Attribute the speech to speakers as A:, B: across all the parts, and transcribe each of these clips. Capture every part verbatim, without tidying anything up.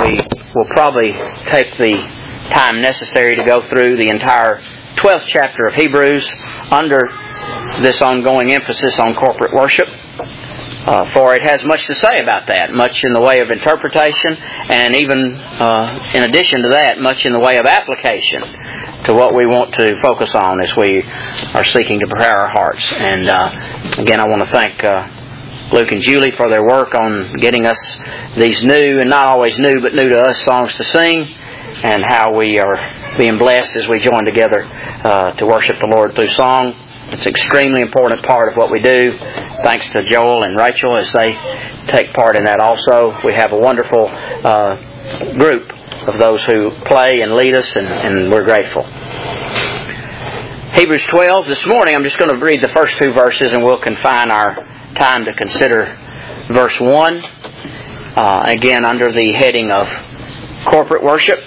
A: we will probably take the time necessary to go through the entire twelfth chapter of Hebrews under this ongoing emphasis on corporate worship. Uh, for it has much to say about that, much in the way of interpretation, and even uh, in addition to that, much in the way of application to what we want to focus on as we are seeking to prepare our hearts. And uh, again, I want to thank uh, Luke and Julie for their work on getting us these new, and not always new, but new to us, songs to sing, and how we are being blessed as we join together uh, to worship the Lord through song. It's an extremely important part of what we do. Thanks to Joel and Rachel as they take part in that also. We have a wonderful uh, group of those who play and lead us, and, and we're grateful. Hebrews twelve, this morning I'm just going to read the first two verses, and we'll confine our time to consider verse one. Uh, again, under the heading of corporate worship.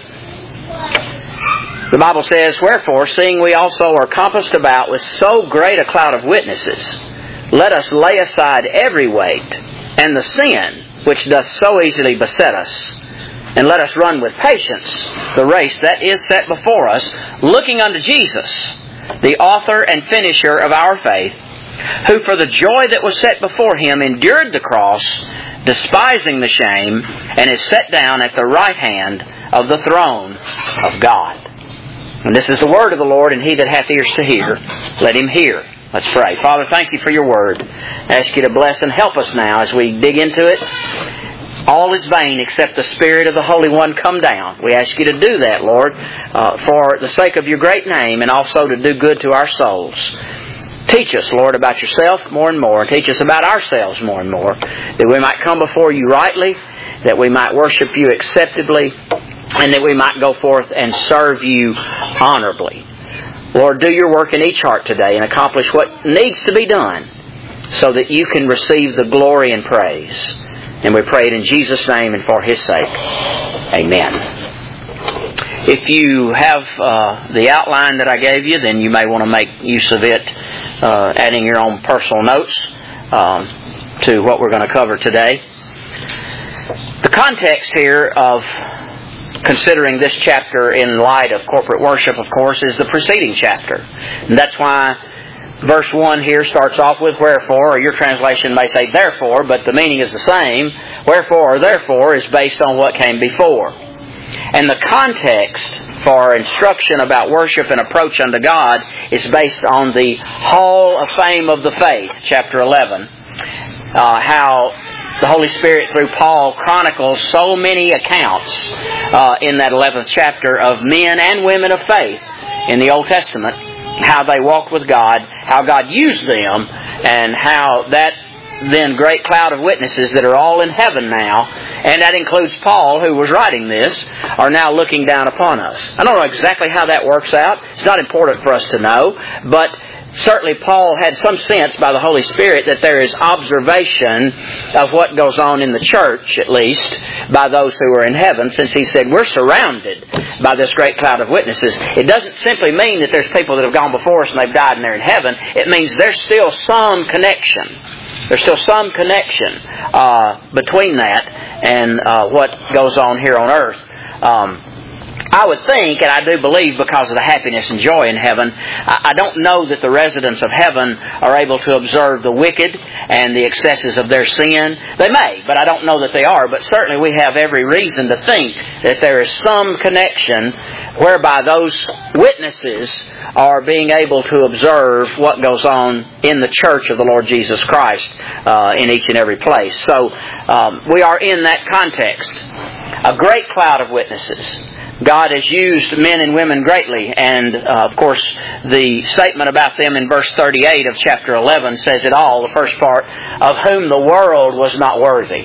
A: The Bible says, "Wherefore, seeing we also are compassed about with so great a cloud of witnesses, let us lay aside every weight and the sin which doth so easily beset us, and let us run with patience the race that is set before us, looking unto Jesus, the author and finisher of our faith, who for the joy that was set before Him endured the cross, despising the shame, and is set down at the right hand of the throne of God." And this is the word of the Lord, and he that hath ears to hear, let him hear. Let's pray. Father, thank you for your word. I ask you to bless and help us now as we dig into it. All is vain except the Spirit of the Holy One come down. We ask you to do that, Lord, uh, for the sake of your great name, and also to do good to our souls. Teach us, Lord, about yourself more and more. Teach us about ourselves more and more, that we might come before you rightly, that we might worship you acceptably, and that we might go forth and serve you honorably. Lord, do your work in each heart today and accomplish what needs to be done so that you can receive the glory and praise. And we pray it in Jesus' name and for His sake. Amen. If you have uh, the outline that I gave you, then you may want to make use of it, uh, adding your own personal notes um, to what we're going to cover today. The context here of considering this chapter in light of corporate worship, of course, is the preceding chapter. And that's why verse one here starts off with "wherefore," or your translation may say "therefore," but the meaning is the same. Wherefore or therefore is based on what came before. And the context for instruction about worship and approach unto God is based on the Hall of Fame of the Faith, chapter eleven. Uh, how the Holy Spirit, through Paul, chronicles so many accounts uh, in that eleventh chapter of men and women of faith in the Old Testament, how they walked with God, how God used them, and how that then great cloud of witnesses that are all in heaven now, and that includes Paul, who was writing this, are now looking down upon us. I don't know exactly how that works out. It's not important for us to know, but certainly Paul had some sense by the Holy Spirit that there is observation of what goes on in the church, at least, by those who are in heaven, since he said we're surrounded by this great cloud of witnesses. It doesn't simply mean that there's people that have gone before us and they've died and they're in heaven. It means there's still some connection. There's still some connection uh, between that and uh, what goes on here on earth. Um, I would think, and I do believe because of the happiness and joy in heaven, I don't know that the residents of heaven are able to observe the wicked and the excesses of their sin. They may, but I don't know that they are. But certainly we have every reason to think that there is some connection whereby those witnesses are being able to observe what goes on in the church of the Lord Jesus Christ uh, in each and every place. So um, we are in that context. A great cloud of witnesses. God has used men and women greatly, and uh, of course the statement about them in verse thirty-eight of chapter eleven says it all, the first part, of whom the world was not worthy.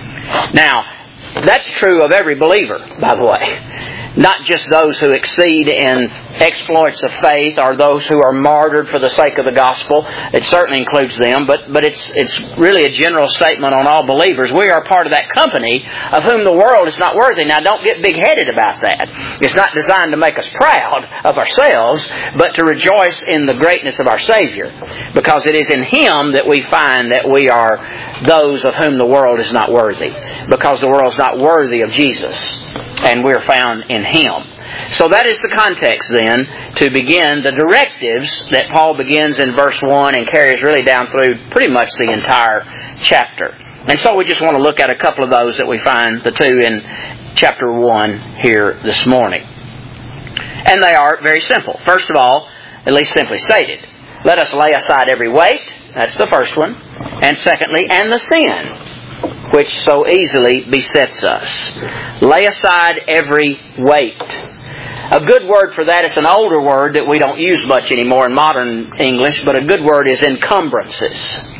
A: Now, that's true of every believer, by the way. Not just those who exceed in exploits of faith or those who are martyred for the sake of the gospel. It certainly includes them, but, but it's, it's really a general statement on all believers. We are part of that company of whom the world is not worthy. Now, don't get big-headed about that. It's not designed to make us proud of ourselves, but to rejoice in the greatness of our Savior. Because it is in Him that we find that we are those of whom the world is not worthy, because the world is not worthy of Jesus, and we're found in Him. So that is the context then to begin the directives that Paul begins in verse one and carries really down through pretty much the entire chapter. And so we just want to look at a couple of those that we find, the two in chapter one here this morning. And they are very simple. First of all, at least simply stated, let us lay aside every weight. That's the first one. And secondly, and the sin, which so easily besets us. Lay aside every weight. A good word for that, it's an older word that we don't use much anymore in modern English, but a good word is encumbrances.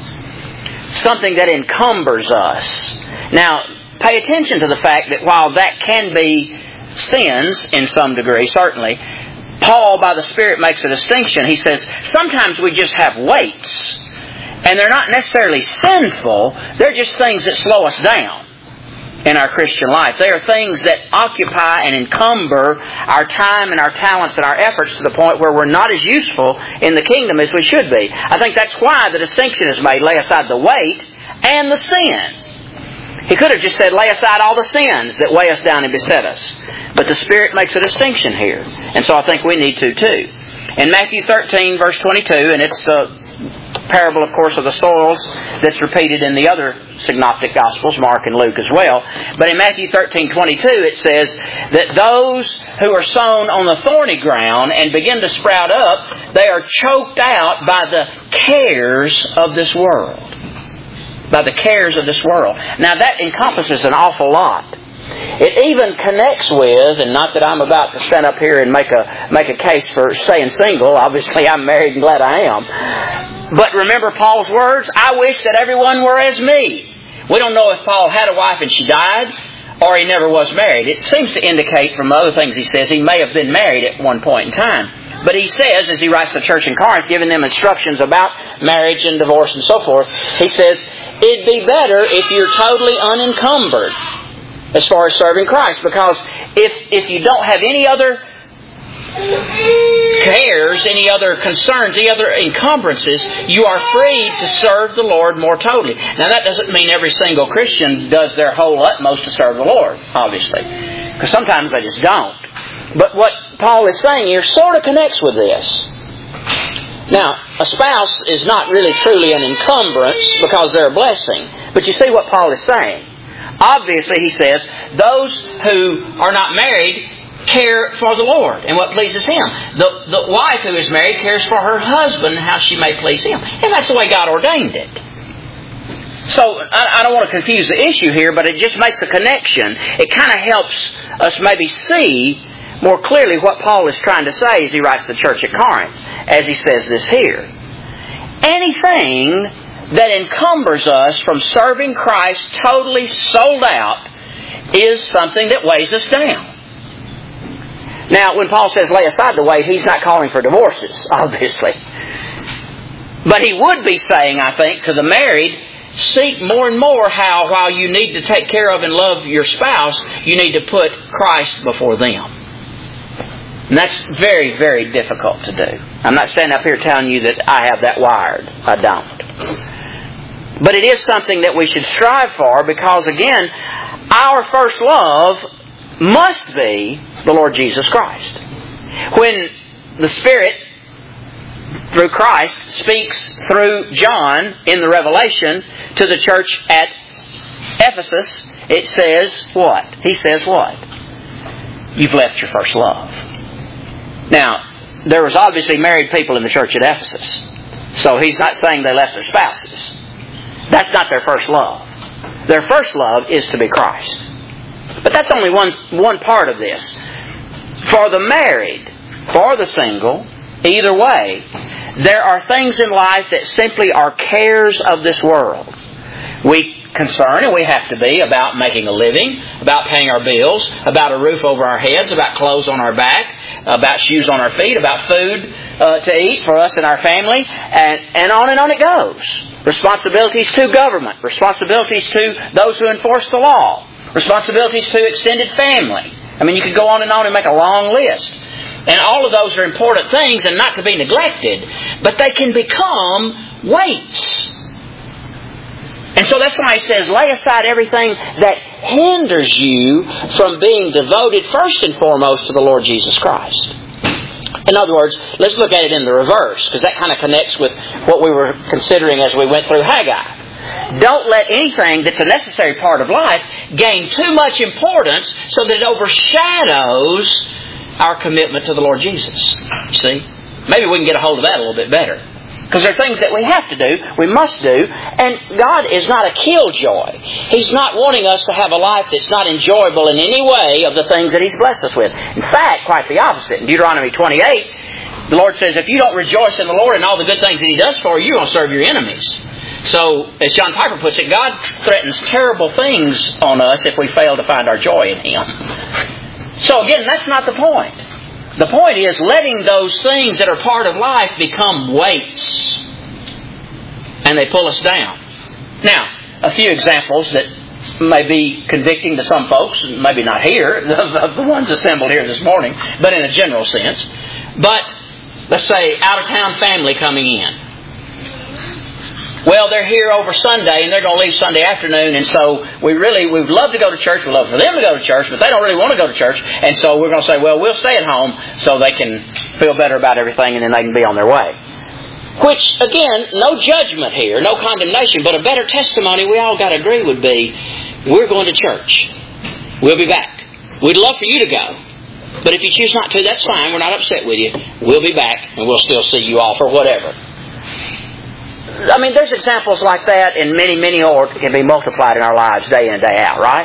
A: Something that encumbers us. Now, pay attention to the fact that while that can be sins in some degree, certainly, Paul, by the Spirit, makes a distinction. He says, sometimes we just have weights. And they're not necessarily sinful. They're just things that slow us down in our Christian life. They are things that occupy and encumber our time and our talents and our efforts to the point where we're not as useful in the kingdom as we should be. I think that's why the distinction is made, lay aside the weight and the sin. He could have just said, lay aside all the sins that weigh us down and beset us. But the Spirit makes a distinction here. And so I think we need to too. In Matthew thirteen, verse twenty-two, and it's the parable, of course, of the soils that's repeated in the other synoptic Gospels, Mark and Luke as well. But in Matthew thirteen twenty-two, it says that those who are sown on the thorny ground and begin to sprout up, they are choked out by the cares of this world. By the cares of this world. Now that encompasses an awful lot. It even connects with, and not that I'm about to stand up here and make a make a case for staying single. Obviously, I'm married and glad I am. But remember Paul's words, I wish that everyone were as me. We don't know if Paul had a wife and she died, or he never was married. It seems to indicate from other things he says he may have been married at one point in time. But he says, as he writes to the church in Corinth, giving them instructions about marriage and divorce and so forth, he says, it'd be better if you're totally unencumbered as far as serving Christ. Because if if you don't have any other cares, any other concerns, any other encumbrances, you are free to serve the Lord more totally. Now that doesn't mean every single Christian does their whole utmost to serve the Lord, obviously. Because sometimes they just don't. But what Paul is saying here sort of connects with this. Now, a spouse is not really truly an encumbrance because they're a blessing. But you see what Paul is saying. Obviously, he says, those who are not married care for the Lord and what pleases Him. The, the wife who is married cares for her husband and how she may please Him. And that's the way God ordained it. So, I, I don't want to confuse the issue here, but it just makes a connection. It kind of helps us maybe see more clearly what Paul is trying to say as he writes to the church at Corinth, as he says this here. Anything that encumbers us from serving Christ totally sold out is something that weighs us down. Now, when Paul says lay aside the weight, he's not calling for divorces, obviously. But he would be saying, I think, to the married, seek more and more how, while you need to take care of and love your spouse, you need to put Christ before them. And that's very, very difficult to do. I'm not standing up here telling you that I have that wired. I don't. But it is something that we should strive for because, again, our first love must be the Lord Jesus Christ. When the Spirit, through Christ, speaks through John in the Revelation to the church at Ephesus, it says what? He says what? You've left your first love. Now, there was obviously married people in the church at Ephesus. So he's not saying they left their spouses. That's not their first love. Their first love is to be Christ. But that's only one, one part of this. For the married, for the single, either way, there are things in life that simply are cares of this world. We concern, and we have to be, about making a living, about paying our bills, about a roof over our heads, about clothes on our back, about shoes on our feet, about food uh, to eat for us and our family, and, and on and on it goes. Responsibilities to government, responsibilities to those who enforce the law, responsibilities to extended family. I mean, you could go on and on and make a long list. And all of those are important things and not to be neglected, but they can become weights. And so that's why he says, lay aside everything that hinders you from being devoted first and foremost to the Lord Jesus Christ. In other words, let's look at it in the reverse, because that kind of connects with what we were considering as we went through Haggai. Don't let anything that's a necessary part of life gain too much importance so that it overshadows our commitment to the Lord Jesus. You see? Maybe we can get a hold of that a little bit better. Because there are things that we have to do, we must do, and God is not a killjoy. He's not wanting us to have a life that's not enjoyable in any way of the things that He's blessed us with. In fact, quite the opposite. In Deuteronomy twenty-eight, the Lord says, if you don't rejoice in the Lord and all the good things that He does for you, you're going to serve your enemies. So, as John Piper puts it, God threatens terrible things on us if we fail to find our joy in Him. So again, that's not the point. The point is letting those things that are part of life become weights. And they pull us down. Now, a few examples that may be convicting to some folks, maybe not here, of the ones assembled here this morning, but in a general sense. But, let's say, out-of-town family coming in. Well, they're here over Sunday and they're going to leave Sunday afternoon, and so we really, we would love to go to church, we'd love for them to go to church, but they don't really want to go to church, and so we're going to say, well, we'll stay at home so they can feel better about everything and then they can be on their way. Which, again, no judgment here, no condemnation, but a better testimony we all got to agree would be, we're going to church. We'll be back. We'd love for you to go. But if you choose not to, that's fine. We're not upset with you. We'll be back and we'll still see you all for whatever. I mean, there's examples like that and many, many more that can be multiplied in our lives day in and day out, right?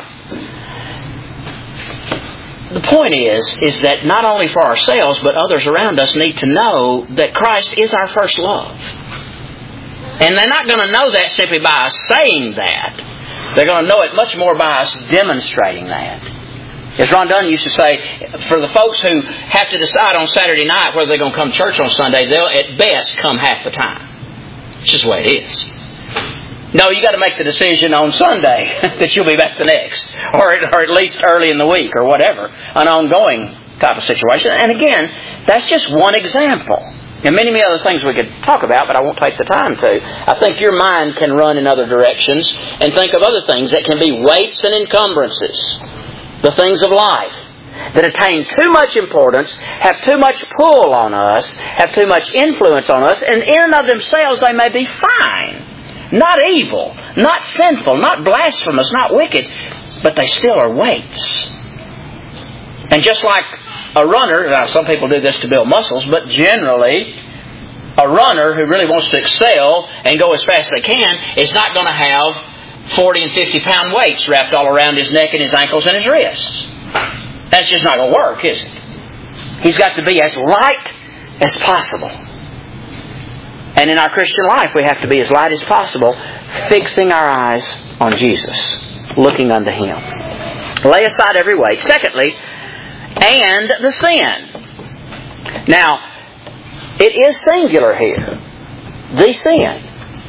A: The point is, is that not only for ourselves, but others around us need to know that Christ is our first love. And they're not going to know that simply by us saying that. They're going to know it much more by us demonstrating that. As Ron Dunn used to say, for the folks who have to decide on Saturday night whether they're going to come to church on Sunday, they'll at best come half the time. It's just the way it is. No, you got to make the decision on Sunday that you'll be back the next, or or at least early in the week, or whatever, an ongoing type of situation. And again, that's just one example. And many, many other things we could talk about, but I won't take the time to. I think your mind can run in other directions and think of other things that can be weights and encumbrances, the things of life that attain too much importance, have too much pull on us, have too much influence on us, and in and of themselves they may be fine, not evil, not sinful, not blasphemous, not wicked, but they still are weights. And just like a runner, now some people do this to build muscles, but generally a runner who really wants to excel and go as fast as they can is not going to have forty and fifty pound weights wrapped all around his neck and his ankles and his wrists. That's just not going to work, is it? He's got to be as light as possible. And in our Christian life, we have to be as light as possible, fixing our eyes on Jesus, looking unto Him. Lay aside every weight. Secondly, and the sin. Now, it is singular here. The sin.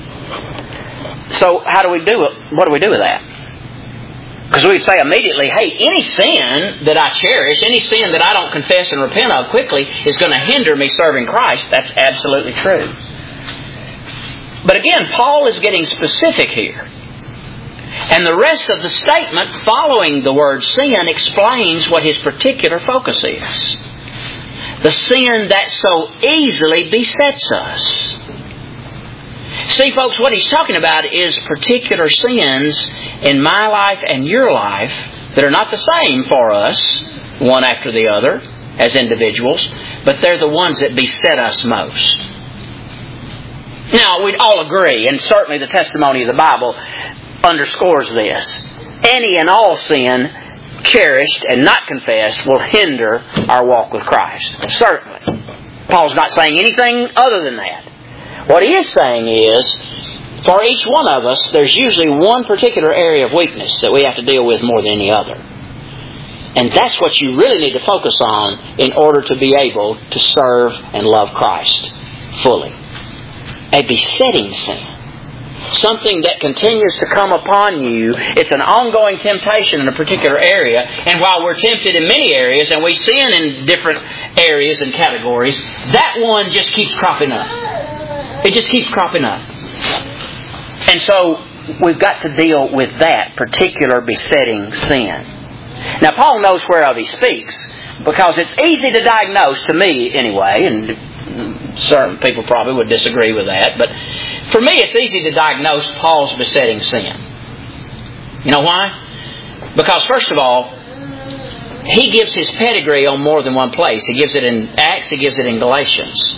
A: So how do we do it? What do we do with that? Because we'd say immediately, hey, any sin that I cherish, any sin that I don't confess and repent of quickly is going to hinder me serving Christ. That's absolutely true. But again, Paul is getting specific here. And the rest of the statement following the word sin explains what his particular focus is. The sin that so easily besets us. See, folks, what he's talking about is particular sins in my life and your life that are not the same for us, one after the other, as individuals, but they're the ones that beset us most. Now, we'd all agree, and certainly the testimony of the Bible underscores this. Any and all sin, cherished and not confessed, will hinder our walk with Christ. Certainly. Paul's not saying anything other than that. What he is saying is, for each one of us, there's usually one particular area of weakness that we have to deal with more than any other. And that's what you really need to focus on in order to be able to serve and love Christ fully. A besetting sin. Something that continues to come upon you. It's an ongoing temptation in a particular area. And while we're tempted in many areas, and we sin in different areas and categories, that one just keeps cropping up. It just keeps cropping up. And so, we've got to deal with that particular besetting sin. Now, Paul knows whereof he speaks, because it's easy to diagnose, to me anyway, and certain people probably would disagree with that, but for me it's easy to diagnose Paul's besetting sin. You know why? Because first of all, he gives his pedigree on more than one place. He gives it in Acts, he gives it in Galatians.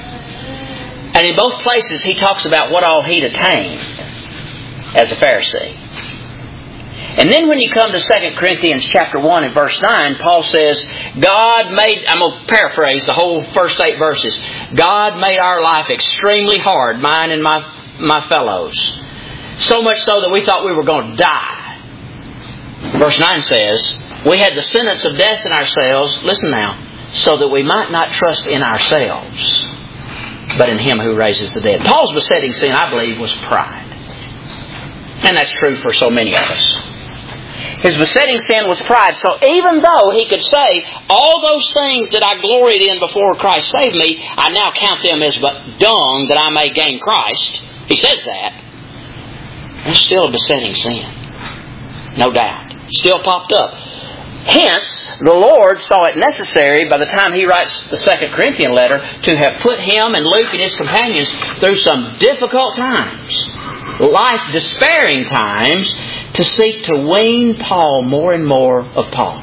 A: And in both places he talks about what all he'd attained as a Pharisee. And then when you come to Second Corinthians chapter one and verse nine, Paul says, God made, I'm going to paraphrase the whole first eight verses, God made our life extremely hard, mine and my, my fellows. So much so that we thought we were going to die. Verse nine says, we had the sentence of death in ourselves, listen now, so that we might not trust in ourselves, but in Him who raises the dead. Paul's besetting sin, I believe, was pride. And that's true for so many of us. His besetting sin was pride. So even though he could say, all those things that I gloried in before Christ saved me, I now count them as but dung that I may gain Christ. He says that. It's still a besetting sin. No doubt. Still popped up. Hence, the Lord saw it necessary by the time he writes the Second Corinthian letter to have put him and Luke and his companions through some difficult times, life-despairing times, to seek to wean Paul more and more of Paul.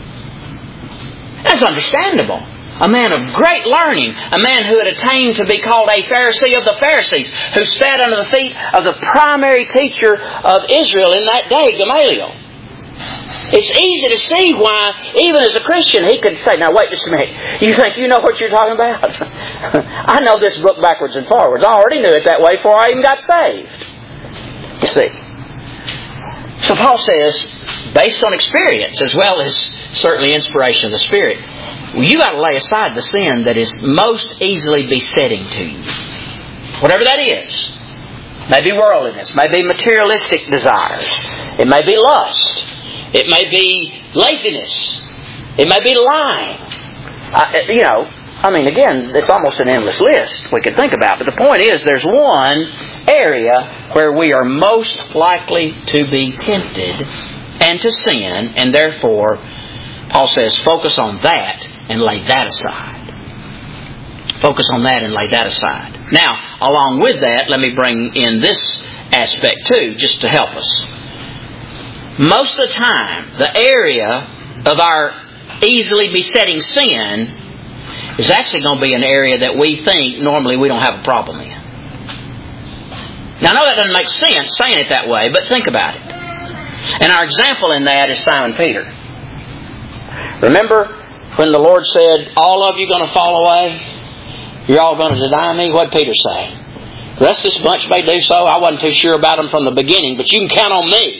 A: That's understandable. A man of great learning, a man who had attained to be called a Pharisee of the Pharisees, who sat under the feet of the primary teacher of Israel in that day, Gamaliel. It's easy to see why, even as a Christian, he could say, now wait just a minute, you think you know what you're talking about? I know this book backwards and forwards. I already knew it that way before I even got saved. You see. So Paul says, based on experience as well as certainly inspiration of the Spirit, well, you got to lay aside the sin that is most easily besetting to you. Whatever that is. Maybe worldliness, maybe materialistic desires. It may be lust. It may be laziness. It may be lying. Uh, you know, I mean, again, it's almost an endless list we could think about. But the point is, there's one area where we are most likely to be tempted and to sin, and therefore, Paul says, focus on that and lay that aside. Focus on that and lay that aside. Now, along with that, let me bring in this aspect too, just to help us. Most of the time, the area of our easily besetting sin is actually going to be an area that we think normally we don't have a problem in. Now, I know that doesn't make sense saying it that way, but think about it. And our example in that is Simon Peter. Remember when the Lord said, all of you are going to fall away? You're all going to deny me? What did Peter say? The rest of this bunch may do so. I wasn't too sure about them from the beginning, but you can count on me.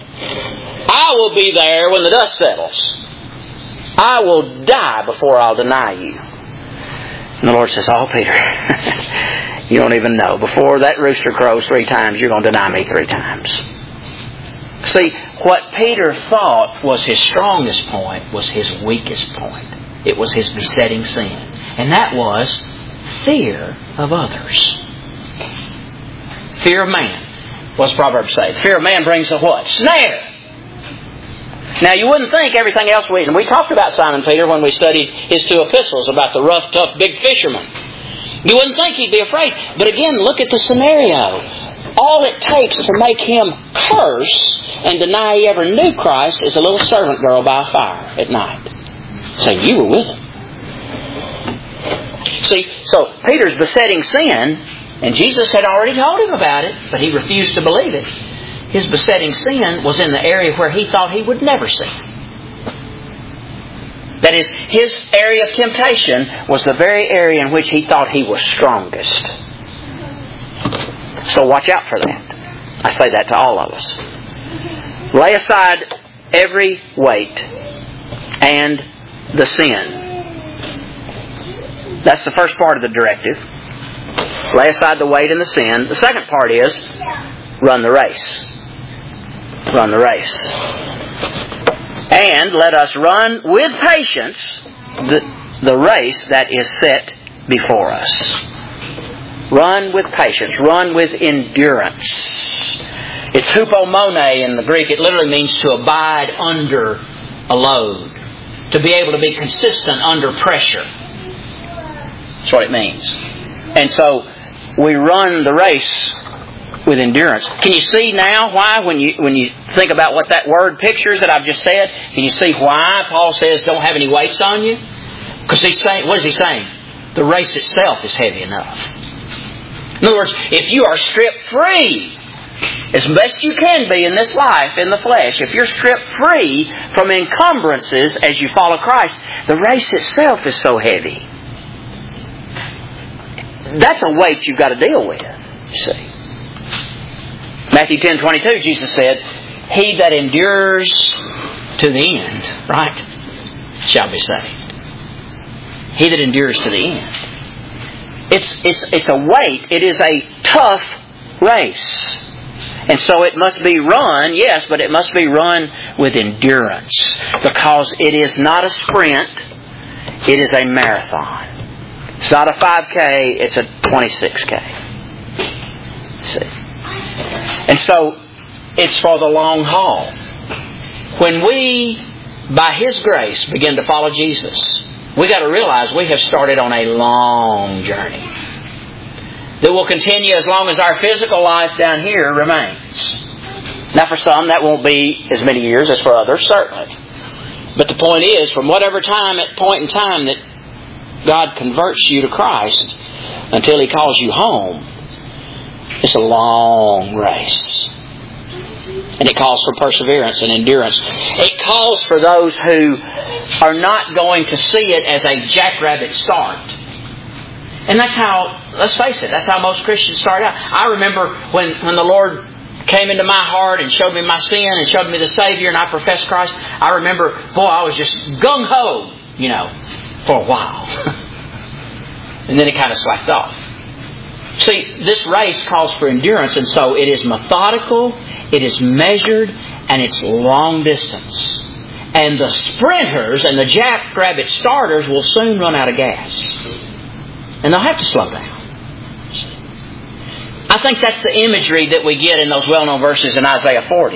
A: I will be there when the dust settles. I will die before I'll deny you. And the Lord says, oh, Peter, you don't even know. Before that rooster crows three times, you're going to deny me three times. See, what Peter thought was his strongest point was his weakest point. It was his besetting sin. And that was fear of others. Fear of man. What's Proverbs say? Fear of man brings a what? Snare. Now, you wouldn't think everything else we... And we talked about Simon Peter when we studied his two epistles about the rough, tough, big fisherman. You wouldn't think he'd be afraid. But again, look at the scenario. All it takes to make him curse and deny he ever knew Christ is a little servant girl by a fire at night. Saying, you were with him. See, so Peter's besetting sin, and Jesus had already told him about it, but he refused to believe it. His besetting sin was in the area where he thought he would never sin. That is, his area of temptation was the very area in which he thought he was strongest. So watch out for that. I say that to all of us. Lay aside every weight and the sin. That's the first part of the directive. Lay aside the weight and the sin. The second part is run the race. Run the race. And let us run with patience the, the race that is set before us. Run with patience. Run with endurance. It's hupomone in the Greek. It literally means to abide under a load. To be able to be consistent under pressure. That's what it means. And so we run the race with endurance. Can you see now why, when you when you think about what that word pictures that I've just said, can you see why Paul says don't have any weights on you? Because he's saying, what is he saying? The race itself is heavy enough. In other words, if you are stripped free, as best you can be in this life, in the flesh, if you're stripped free from encumbrances as you follow Christ, the race itself is so heavy. That's a weight you've got to deal with, you see. Matthew ten twenty-two, Jesus said, he that endures to the end, right, shall be saved. He that endures to the end. It's, it's, it's a weight. It is a tough race. And so it must be run, yes, but it must be run with endurance. Because it is not a sprint, it is a marathon. It's not a five K, it's a twenty-six K. See? And so, it's for the long haul. When we, by His grace, begin to follow Jesus, we got to realize we have started on a long journey that will continue as long as our physical life down here remains. Now for some that won't be as many years as for others, certainly. But the point is, from whatever time, at point in time that God converts you to Christ until He calls you home, it's a long race. And it calls for perseverance and endurance. It calls for those who are not going to see it as a jackrabbit start. And that's how, let's face it, that's how most Christians start out. I remember when, when the Lord came into my heart and showed me my sin and showed me the Savior and I professed Christ. I remember, boy, I was just gung-ho, you know, for a while. And then it kind of slacked off. See, this race calls for endurance, and so it is methodical, it is measured, and it's long distance. And the sprinters and the jackrabbit starters will soon run out of gas. And they'll have to slow down. I think that's the imagery that we get in those well-known verses in Isaiah forty.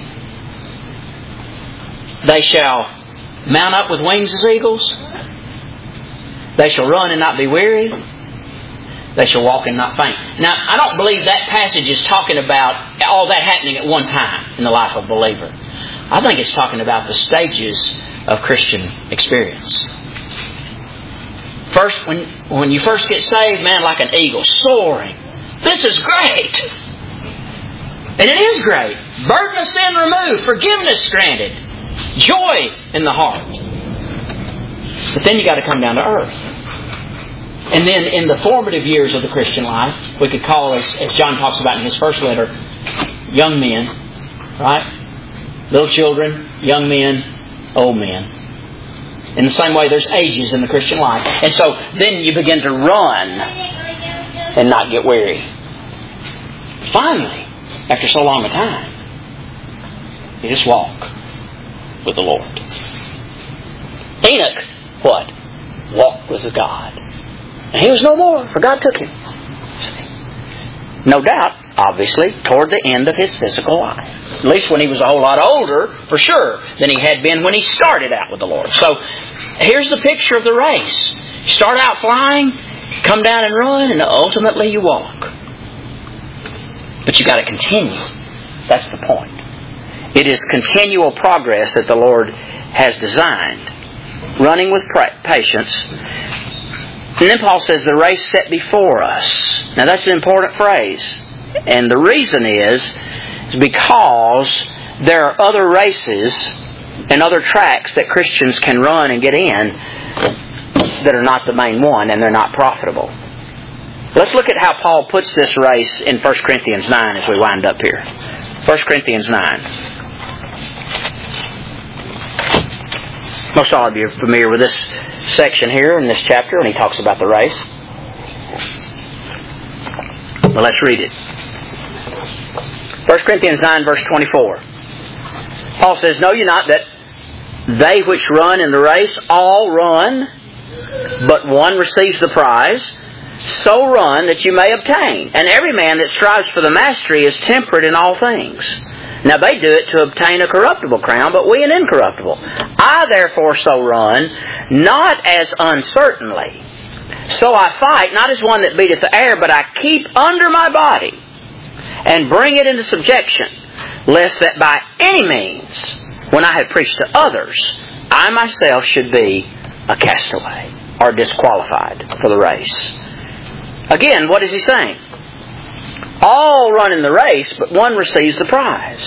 A: They shall mount up with wings as eagles. They shall run and not be weary. They shall walk and not faint. Now, I don't believe that passage is talking about all that happening at one time in the life of a believer. I think it's talking about the stages of Christian experience. First, when, when you first get saved, man, like an eagle, soaring. This is great. And it is great. Burden of sin removed. Forgiveness granted. Joy in the heart. But then you got to come down to earth. And then in the formative years of the Christian life, we could call, as, as John talks about in his first letter, young men, right? Little children, young men, old men. In the same way, there's ages in the Christian life. And so then you begin to run and not get weary. Finally, after so long a time, you just walk with the Lord. Enoch, what? Walked with God. And he was no more, for God took him. No doubt, obviously, toward the end of his physical life. At least when he was a whole lot older, for sure, than he had been when he started out with the Lord. So, here's the picture of the race. You start out flying, come down and run, and ultimately you walk. But you got to continue. That's the point. It is continual progress that the Lord has designed. Running with patience. And then Paul says, the race set before us. Now that's an important phrase. And the reason is, is because there are other races and other tracks that Christians can run and get in that are not the main one, and they're not profitable. Let's look at how Paul puts this race in First Corinthians nine as we wind up here. First Corinthians nine. Most all of you are familiar with this section here in this chapter when he talks about the race. Well, let's read it. First Corinthians nine verse twenty-four. Paul says, know ye not that they which run in the race all run, but one receives the prize. so run that you may obtain. And every man that strives for the mastery is temperate in all things. Now they do it to obtain a corruptible crown, but we an incorruptible. I therefore so run, not as uncertainly. So I fight, not as one that beateth the air, but I keep under my body, and bring it into subjection, lest that by any means, when I have preached to others, I myself should be a castaway, or disqualified for the race. Again, what is he saying? All run in the race, but one receives the prize.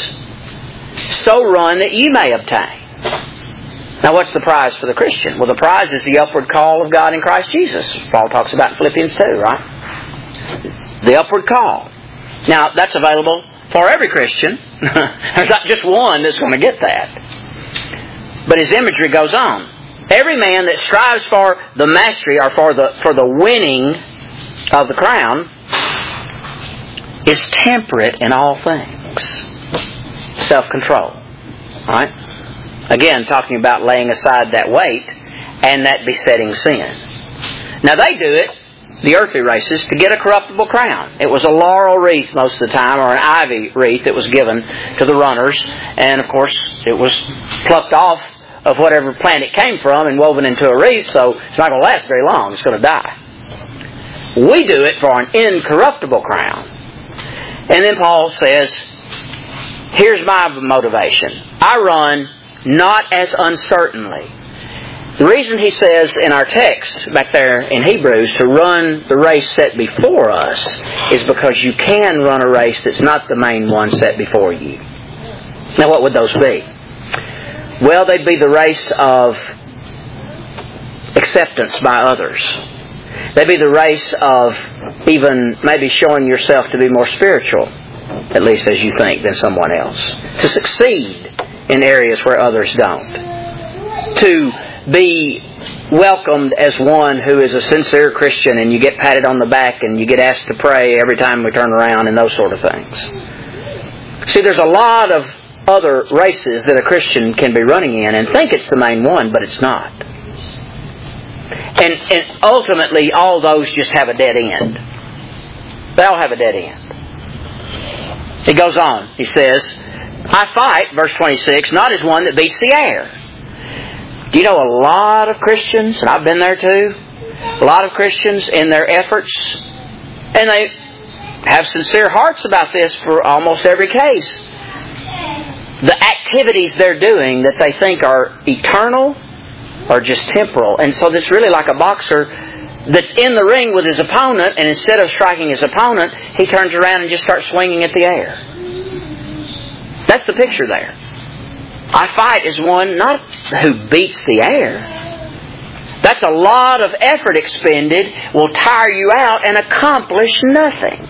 A: So run that you may obtain. Now what's the prize for the Christian? Well, the prize is the upward call of God in Christ Jesus. Paul talks about in Philippians two, right? The upward call. Now, that's available for every Christian. There's not just one that's going to get that. But his imagery goes on. Every man that strives for the mastery, or for the for the winning of the crown, is temperate in all things. Self-control. Right? Again, talking about laying aside that weight and that besetting sin. Now they do it, the earthly races, to get a corruptible crown. It was a laurel wreath most of the time, or an ivy wreath that was given to the runners. And of course, it was plucked off of whatever plant it came from and woven into a wreath, so it's not going to last very long. It's going to die. We do it for an incorruptible crown. And then Paul says, here's my motivation. I run not as uncertainly. The reason he says in our text back there in Hebrews to run the race set before us is because you can run a race that's not the main one set before you. Now what would those be? Well, they'd be the race of acceptance by others. They'd be the race of even maybe showing yourself to be more spiritual, at least as you think, than someone else. To succeed in areas where others don't. To be welcomed as one who is a sincere Christian, and you get patted on the back and you get asked to pray every time we turn around and those sort of things. See, there's a lot of other races that a Christian can be running in and think it's the main one, but it's not. And, and ultimately, all those just have a dead end. They all have a dead end. It goes on. He says, I fight, verse twenty-six, not as one that beats the air. Do you know a lot of Christians, and I've been there too, a lot of Christians in their efforts, and they have sincere hearts about this for almost every case. The activities they're doing that they think are eternal are just temporal. And so it's really like a boxer that's in the ring with his opponent, and instead of striking his opponent, he turns around and just starts swinging at the air. That's the picture there. I fight as one not who beats the air. That's a lot of effort expended, will tire you out and accomplish nothing.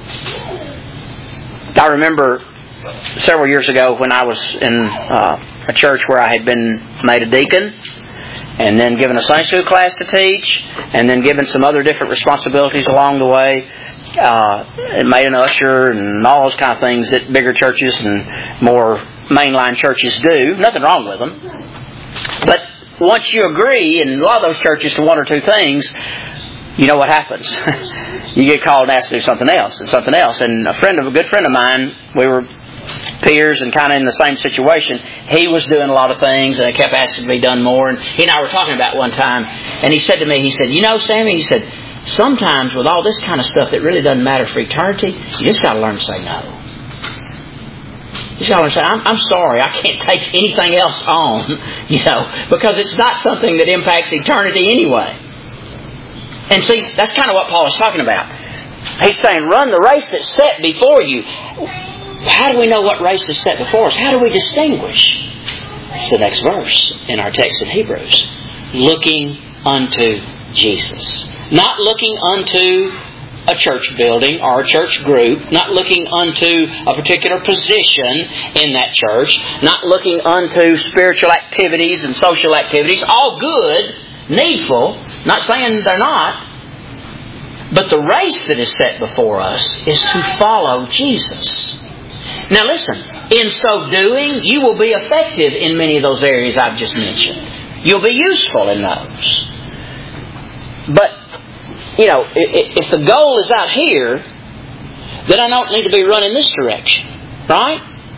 A: I remember several years ago when I was in uh, a church where I had been made a deacon, and then given a Sunday school class to teach, and then given some other different responsibilities along the way, uh, and made an usher and all those kind of things that bigger churches and more mainline churches do. Nothing wrong with them. But once you agree in a lot of those churches to one or two things, you know what happens. You get called and asked to do something else and something else. And a friend of a good friend of mine, we were peers and kind of in the same situation. He was doing a lot of things and it kept asking to be done more. And he and I were talking about it one time, and he said to me, he said, you know, Sammy, he said, sometimes with all this kind of stuff that really doesn't matter for eternity, you just got to learn to say no. You just got to learn to say, I'm, I'm sorry, I can't take anything else on, you know, because it's not something that impacts eternity anyway. And see, that's kind of what Paul is talking about. He's saying, run the race that's set before you. How do we know what race is set before us? How do we distinguish? It's the next verse in our text in Hebrews. Looking unto Jesus. Not looking unto a church building or a church group. Not looking unto a particular position in that church. Not looking unto spiritual activities and social activities. All good, needful. Not saying they're not. But the race that is set before us is to follow Jesus. Now listen, in so doing, you will be effective in many of those areas I've just mentioned. You'll be useful in those. But you know, if the goal is out here, then I don't need to be running this direction. Right?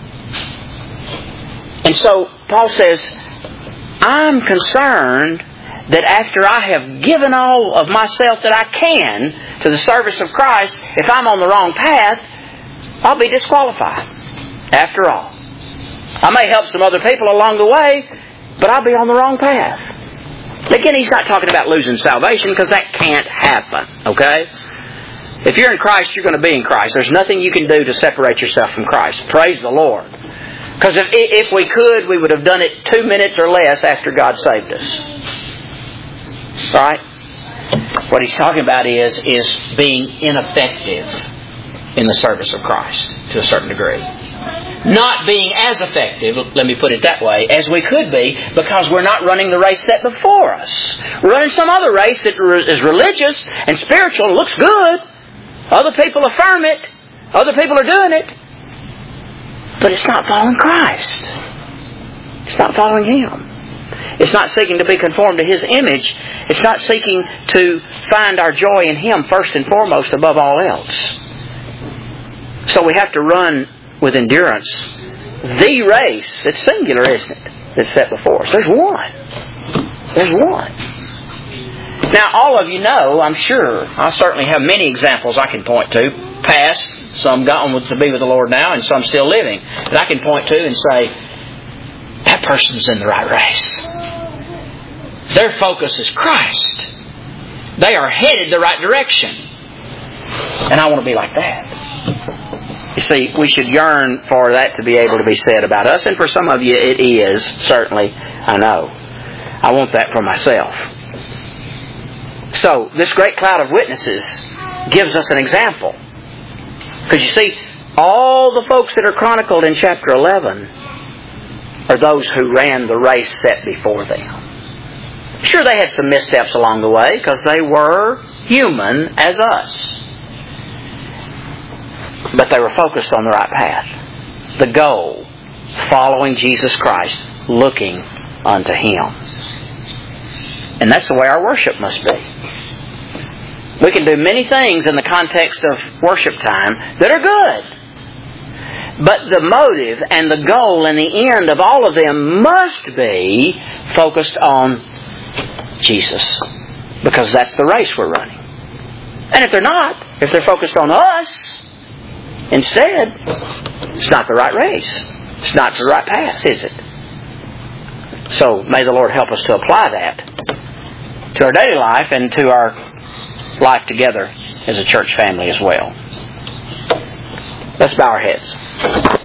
A: And so Paul says, I'm concerned that after I have given all of myself that I can to the service of Christ, if I'm on the wrong path, I'll be disqualified. After all, I may help some other people along the way, but I'll be on the wrong path. Again, he's not talking about losing salvation, because that can't happen. Okay? If you're in Christ, you're going to be in Christ. There's nothing you can do to separate yourself from Christ. Praise the Lord. Because if, if we could, we would have done it two minutes or less after God saved us. Right? What he's talking about is, is being ineffective in the service of Christ to a certain degree. Not being as effective, let me put it that way, as we could be, because we're not running the race set before us. We're running some other race that is religious and spiritual and looks good. Other people affirm it. Other people are doing it. But it's not following Christ. It's not following Him. It's not seeking to be conformed to His image. It's not seeking to find our joy in Him first and foremost above all else. So we have to run with endurance the race. It's singular, isn't it? That's set before us. There's one. There's one. Now, all of you know, I'm sure, I certainly have many examples I can point to, past, some gone to be with the Lord now, and some still living, that I can point to and say, that person's in the right race. Their focus is Christ. They are headed the right direction. And I want to be like that. You see, we should yearn for that to be able to be said about us, and for some of you it is, certainly, I know. I want that for myself. So, this great cloud of witnesses gives us an example. Because you see, all the folks that are chronicled in chapter eleven are those who ran the race set before them. Sure, they had some missteps along the way, because they were human as us. But they were focused on the right path. The goal, following Jesus Christ, looking unto Him. And that's the way our worship must be. We can do many things in the context of worship time that are good. But the motive and the goal and the end of all of them must be focused on Jesus. Because that's the race we're running. And if they're not, if they're focused on us instead, it's not the right race. It's not the right path, is it? So may the Lord help us to apply that to our daily life and to our life together as a church family as well. Let's bow our heads.